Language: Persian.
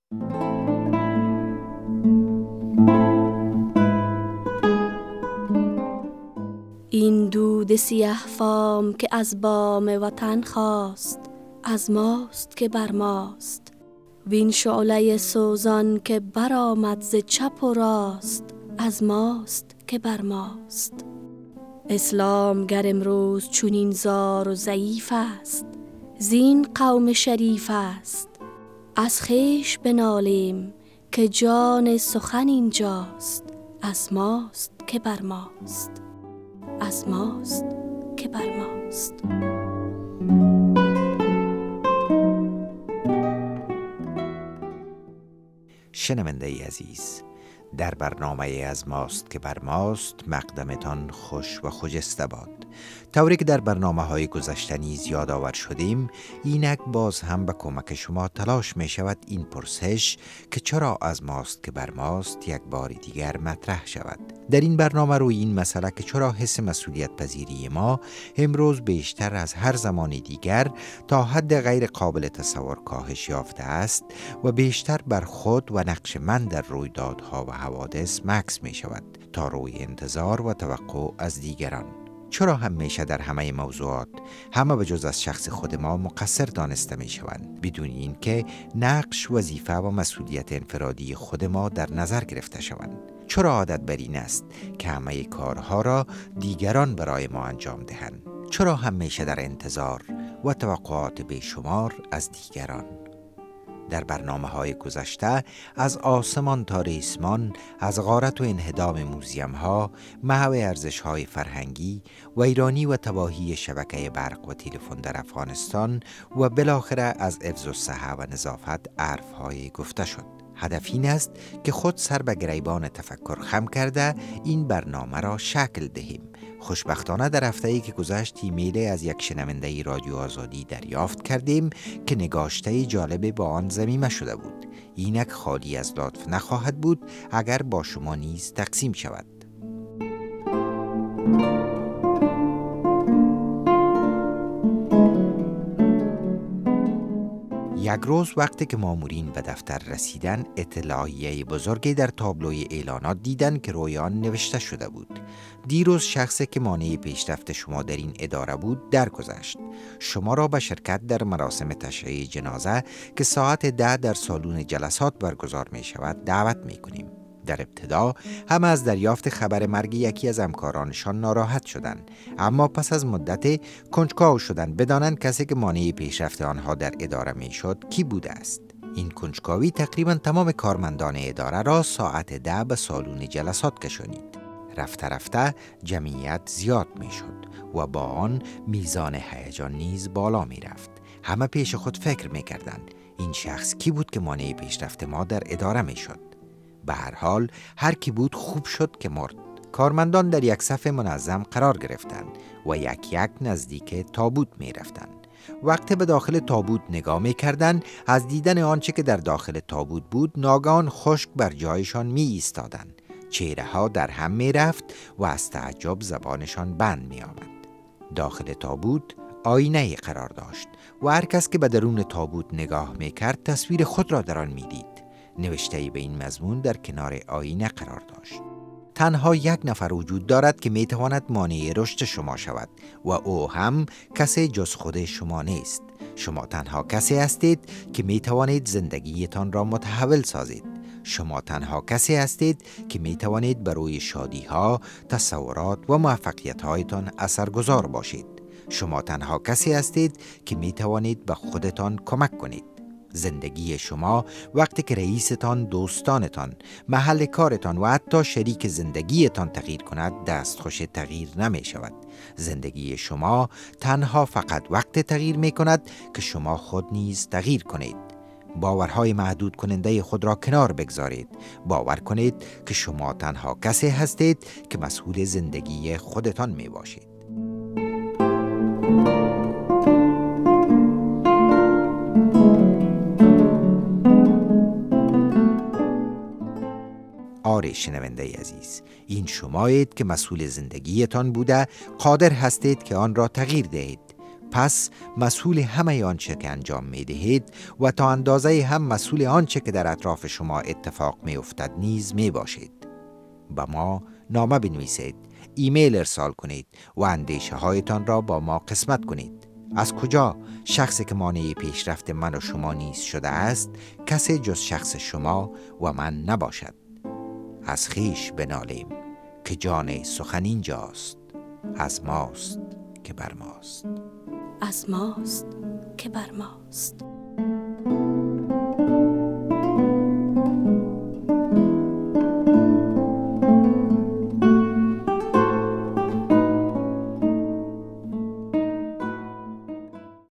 این دود سیه فام که از بام وطن خاست، از ماست که بر ماست. وین شعله سوزان که برآمد ز چپ و راست، از ماست که بر ماست. اسلام گر امروز چنین زار و ضعیف است، زین قوم شریف است. از خویش بنالیم که جان سخن اینجاست، از ماست که بر ماست، از ماست که بر ماست. شنونده عزیز، در برنامه از ماست که بر ماست مقدمتان خوش و خجسته باد. طوری که در برنامه‌های گذشته نیز یادآور شدیم، اینک باز هم به کمک شما تلاش می شود این پرسش که چرا از ماست که بر ماست یک بار دیگر مطرح شود. در این برنامه روی این مسئله که چرا حس مسئولیت پذیری ما امروز بیشتر از هر زمان دیگر تا حد غیر قابل تصور کاهش یافته است و بیشتر بر خود و نقش من در رویدادها و حوادث مکث می شود تا روی انتظار و توقع از دیگران. چرا همیشه در همه موضوعات همه به جز از شخص خود ما مقصر دانسته می شوند بدون اینکه نقش، وظیفه و مسئولیت انفرادی خود ما در نظر گرفته شوند؟ چرا عادت بر این است که همه کارها را دیگران برای ما انجام دهند؟ چرا همیشه در انتظار و توقعات بیشمار از دیگران؟ در برنامه‌های گذشته از آسمان تا ریسمان، از غارت و انهدام موزیم‌ها، محو ارزش‌های فرهنگی، ویرانی و تباهی شبکه برق و تلفن در افغانستان و بالاخره از حفظ الصحه و نظافت حرف‌های گفته شد. هدف این است که خود سر به گریبان تفکر خم کرده این برنامه را شکل دهیم. خوشبختانه در هفته‌ای که گذشت ایمیل از یک شنونده رادیو آزادی دریافت کردیم که نگاشته جالب با آن ضمیمه شده بود. اینک خالی از لطف نخواهد بود اگر با شما نیز تقسیم شود. یک روز وقتی که مامورین به دفتر رسیدن، اطلاعیه بزرگی در تابلوی اعلانات دیدن که روی آن نوشته شده بود: دیروز شخصی که مانع پیشرفت شما در این اداره بود درگذشت. شما را به شرکت در مراسم تشییع جنازه که ساعت 10 در سالن جلسات برگزار می شود دعوت می کنیم. در ابتدا همه از دریافت خبر مرگ یکی از همکارانشان ناراحت شدند، اما پس از مدت کنجکاو شدند بدانند کسی که مانع پیشرفت آنها در اداره میشد کی بوده است. این کنجکاوی تقریبا تمام کارمندان اداره را ساعت 10 به سالن جلسات کشانید. رفته رفته جمعیت زیاد میشد و با آن میزان هیجان نیز بالا می رفت. همه پیش خود فکر می کردند این شخص کی بود که مانع پیشرفت ما در اداره میشد. به هر حال هر کی بود خوب شد که مرد. کارمندان در یک صف منظم قرار گرفتند و یک یک نزدیک تابوت می رفتند. وقتی به داخل تابوت نگاه می کردند، از دیدن آنچه که در داخل تابوت بود ناگهان خشک بر جایشان می ایستادند. چهره ها در هم می رفت و از تعجب زبانشان بند می آمد. داخل تابوت آینه قرار داشت و هر کس که به درون تابوت نگاه می کرد تصویر خود را در آن می دید. نوشته به این مضمون در کنار آینه قرار داشت: تنها یک نفر وجود دارد که می تواند مانع رشد شما شود و او هم کسی جز خود شما نیست. شما تنها کسی هستید که می توانید زندگیتان را متحول سازید. شما تنها کسی هستید که می توانید برای شادی ها، تصورات و موفقیت هایتان اثرگذار باشید. شما تنها کسی هستید که می توانید به خودتان کمک کنید. زندگی شما وقتی که رئیستان، دوستانتان، محل کارتان و حتی شریک زندگیتان تغییر کند دستخوش تغییر نمی شود. زندگی شما تنها فقط وقت تغییر می کند که شما خود نیز تغییر کنید. باورهای محدود کننده خود را کنار بگذارید. باور کنید که شما تنها کسی هستید که مسئول زندگی خودتان می باشید. آره شنونده عزیز، این شمایید که مسئول زندگیتان بوده، قادر هستید که آن را تغییر دهید. پس مسئول همه آنچه که انجام می دهید و تا اندازه هم مسئول آنچه که در اطراف شما اتفاق می افتد نیز می باشید. با ما نامه بنویسید، ایمیل ارسال کنید و اندیشه هایتان را با ما قسمت کنید. از کجا؟ شخصی که مانع پیشرفت من و شما نیز شده است کسی جز شخص شما و من نباشد. از خویش بنالیم که جان سخن اینجاست، از ماست که بر ماست. از ماست که بر ماست.